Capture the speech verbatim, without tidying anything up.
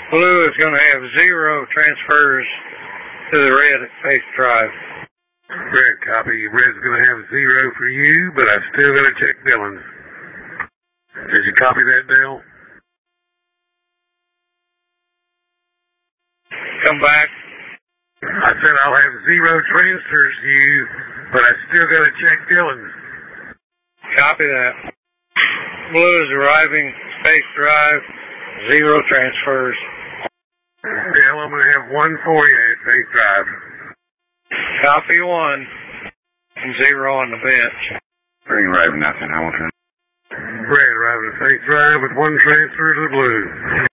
Blue is going to have zero transfers to the red at Faith Drive. Red copy. Red's going to have zero for you, but I still got to check Dylan's. Did you copy that, Dale? Come back. I said I'll have zero transfers to you, but I still got to check Dylan's. Copy that. Blue is arriving, Faith Drive, zero transfers. Dale, I'm going to have one for you at Faith Drive. Copy one, and zero on the bench. Green arriving, nothing, Hamilton. Red arriving at Faith Drive with one transfer to the blue.